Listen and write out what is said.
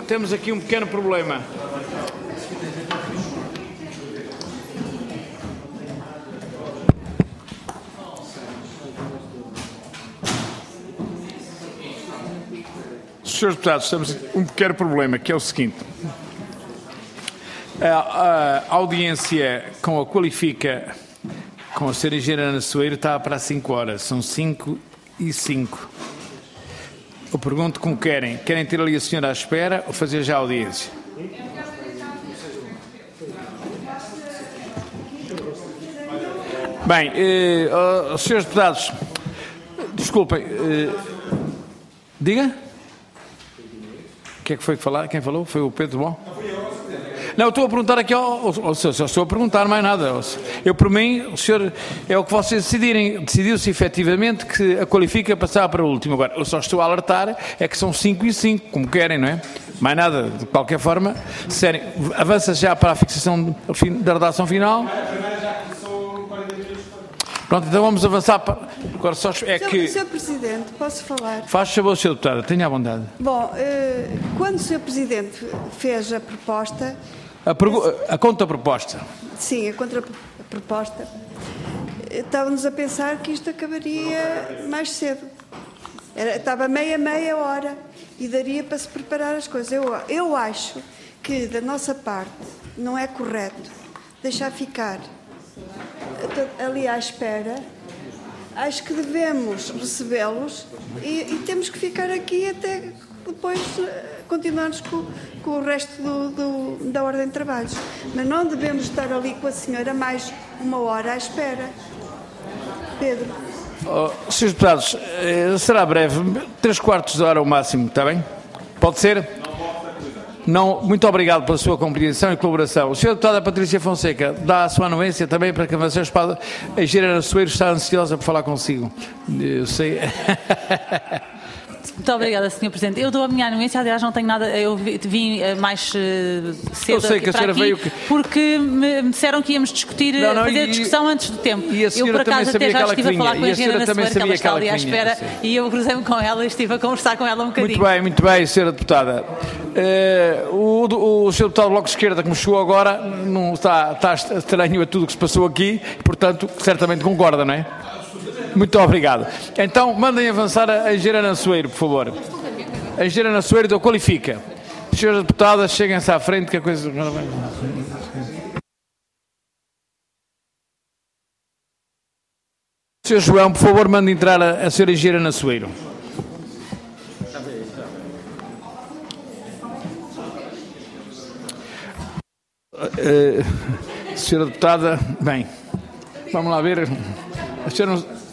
temos aqui um pequeno problema. Senhores deputados, temos um pequeno problema, que é o seguinte. A audiência com a qualifica com a Sra. Engenheira Ana Soeiro está para 5 horas, são 5:05. Eu pergunto como querem. Querem ter ali a senhora à espera ou fazer já a audiência? Bem, senhores deputados, desculpem, diga? O que é que foi que falar? Quem falou? Foi o Pedro Bom? Não, estou a perguntar aqui ao senhor, só estou a perguntar mais nada. Eu, por mim, o senhor, é o que vocês decidirem. Decidiu-se efetivamente que a qualifica passar para o último. Agora, eu só estou a alertar, é que são 5:05, como querem, não é? Mais nada, de qualquer forma. Sério, avança já para a fixação da redação final. Pronto, então vamos avançar para... Agora só é que... Sr. Presidente, posso falar? Faz favor, Sr. Deputado, tenha à vontade. Bom, quando o Sr. Presidente fez a proposta... A contraproposta. Sim, a contraproposta. Estávamos a pensar que isto acabaria mais cedo. Estava meia hora e daria para se preparar as coisas. Eu acho que, da nossa parte, não é correto deixar ficar ali à espera. Acho que devemos recebê-los e temos que ficar aqui até depois continuarmos com o resto da ordem de trabalhos. Mas não devemos estar ali com a senhora mais 1 hora à espera. Pedro. Senhores deputados, será breve, 3/4 de hora o máximo, está bem? Pode ser? Não, muito obrigado pela sua compreensão e colaboração. O Sr. Deputada Patrícia Fonseca dá a sua anuência também para que avancemos para... A Engenheira Soeiro está ansiosa por falar consigo. Eu sei... Muito obrigada, Sr. Presidente. Eu dou a minha anuência, aliás, não tenho nada. Eu vim mais cedo eu sei que a senhora aqui veio porque me disseram que íamos discutir, fazer a discussão antes do tempo. E a eu, por acaso, até já estive a falar com a Engenheira Soeiro, que ela está ali à espera, e eu cruzei-me com ela e estive a conversar com ela um bocadinho. Muito bem, Sra. Deputada. O Sr. Deputado do Bloco de Esquerda, que me chegou agora, não está estranho a tudo o que se passou aqui, portanto, certamente concorda, não é? Muito obrigado. Então, mandem avançar a Engenheira Ana Soeiro, por favor. A Engenheira Ana Soeiro do Qualifica. Senhoras deputadas, cheguem-se à frente que a coisa... Sr. João, por favor, mande entrar a Sra. Engenheira Ana Soeiro. Senhora deputada, bem, vamos lá ver. A senhora não...